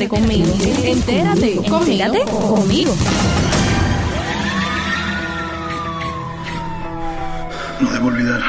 Entérate conmigo. Entérate conmigo. No debo olvidar.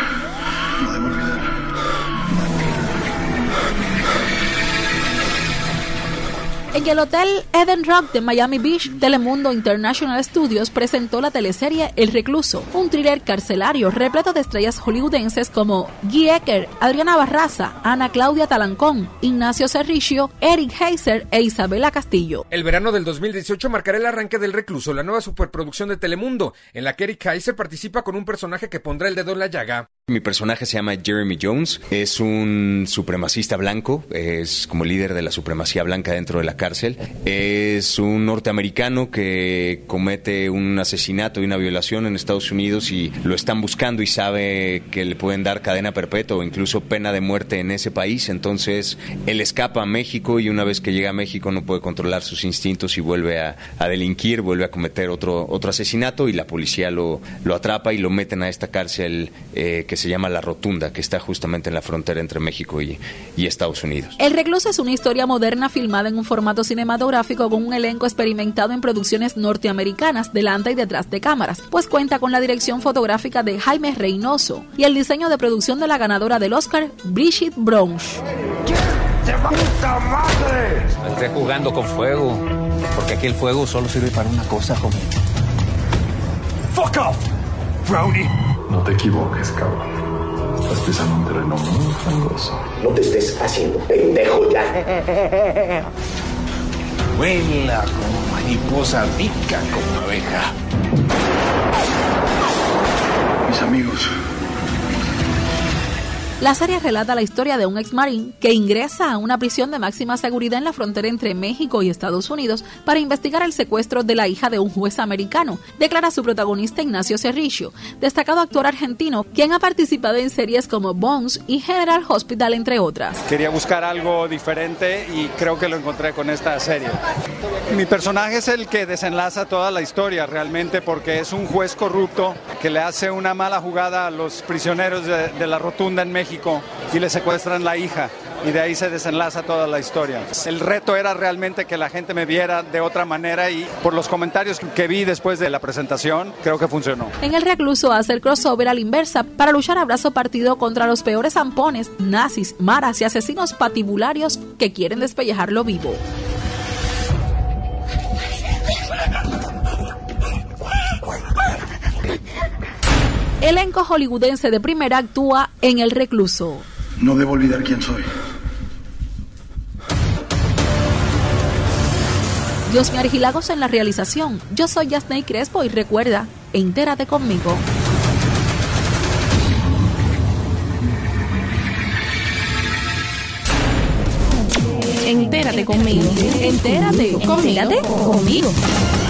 En el Hotel Eden Rock de Miami Beach, Telemundo International Studios presentó la teleserie El Recluso, un thriller carcelario repleto de estrellas hollywoodenses como Guy Ecker, Adriana Barraza, Ana Claudia Talancón, Ignacio Cerricio, Eric Heiser e Isabela Castillo. El verano del 2018 marcará el arranque del Recluso, la nueva superproducción de Telemundo, en la que Eric Heiser participa con un personaje que pondrá el dedo en la llaga. Mi personaje se llama Jeremy Jones, es un supremacista blanco, es como líder de la supremacía blanca dentro de la cárcel. Es un norteamericano que comete un asesinato y una violación en Estados Unidos y lo están buscando y sabe que le pueden dar cadena perpetua o incluso pena de muerte en ese país. Entonces él escapa a México y una vez que llega a México no puede controlar sus instintos y vuelve a delinquir, vuelve a cometer otro asesinato y la policía lo atrapa y lo meten a esta cárcel que se llama La Rotunda, que está justamente en la frontera entre México y Estados Unidos. El Recluso es una historia moderna filmada en un formato cinematográfico con un elenco experimentado en producciones norteamericanas delante y detrás de cámaras, pues cuenta con la dirección fotográfica de Jaime Reynoso y el diseño de producción de la ganadora del Oscar, Brigitte Bronche. ¡Se puta madre! No estés jugando con fuego, porque aquí el fuego solo sirve para una cosa, joven. ¡Fuck off, Brownie! No te equivoques, cabrón. Estás pisando un terreno muy fangoso. No te estés haciendo pendejo ya. Vuela como mariposa, pica como abeja. Mis amigos. La serie relata la historia de un ex-marín que ingresa a una prisión de máxima seguridad en la frontera entre México y Estados Unidos para investigar el secuestro de la hija de un juez americano, declara su protagonista Ignacio Cerricio, destacado actor argentino, quien ha participado en series como Bones y General Hospital, entre otras. Quería buscar algo diferente y creo que lo encontré con esta serie. Mi personaje es el que desenlaza toda la historia realmente, porque es un juez corrupto que le hace una mala jugada a los prisioneros de la Rotunda en México y le secuestran la hija y de ahí se desenlaza toda la historia. El reto era realmente que la gente me viera de otra manera y por los comentarios que vi después de la presentación, creo que funcionó. En El Recluso hace el crossover a la inversa para luchar a brazo partido contra los peores zampones, nazis, maras y asesinos patibularios que quieren despellejarlo vivo. Elenco hollywoodense de primera actúa en El Recluso. No debo olvidar quién soy. Dios me Argilagos en la realización. Yo soy Yasney Crespo y recuerda, entérate conmigo. Entérate conmigo. Entérate conmigo.